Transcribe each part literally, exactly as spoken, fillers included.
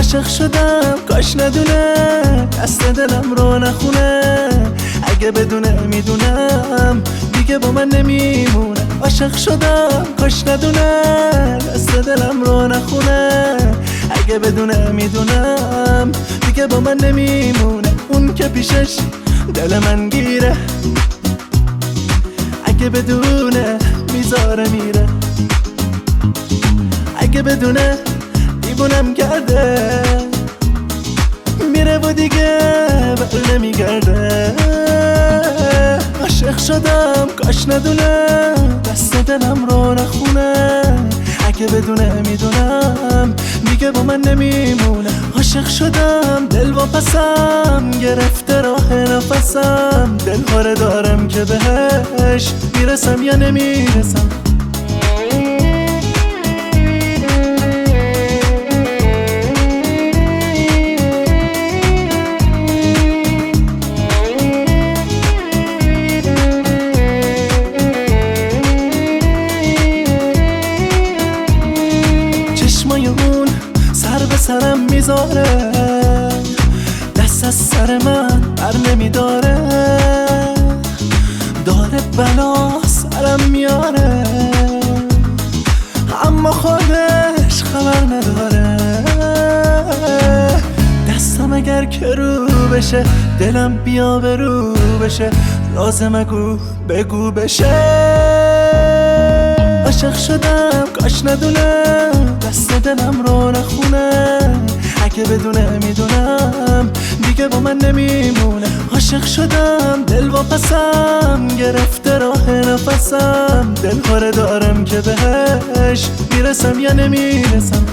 عاشق شدم کاش ندونه دست دلم رو نخونه، اگه بدونه میدونم دیگه با من نمیمونه. عاشق شدم کاش ندونه دست دلم رو نخونه، اگه بدونه میدونم دیگه با من نمیمونه. اون که پیشش دل من گیره، اگه بدونه میذاره میره، اگه بدونه دیوونم کرده میره و دیگه بر نمیگرده. عاشق شدم کاش ندونه دست دلم رو نخونه، اگه بدونه میدونم دیگه با من نمیمونه. عاشق شدم دل و پسم گرفته راه نفسم، دل هاره دارم که بهش میرسم یا نمیرسم. اون سر به سرم میذاره، دست از سر من بر نمیداره، داره بلا سرم میاره اما خودش خبر نداره. دستم اگر که رو بشه دلم بیا به رو بشه، لازم اگو بگو بشه. عاشق شدم کاش ندونه دست دلم رو نخونه، اگه بدونه میدونم دیگه با من نمیمونه. عاشق شدم دل و پسم گرفته راه نفسم، دل هاره دارم که بهش میرسم یا نمیرسم.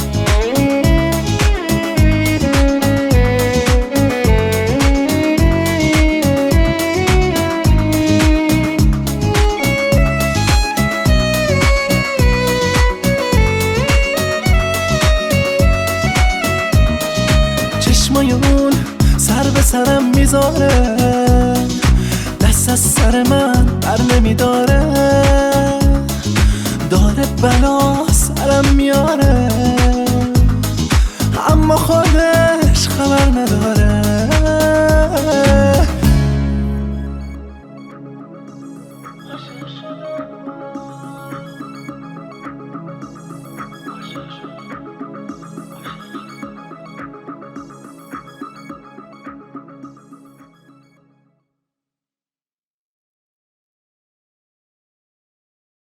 چشمای اون سر به سرم میذاره، دست از سر من بر نمیداره، داره بلا سرم میاره اما خودش خبر نداره.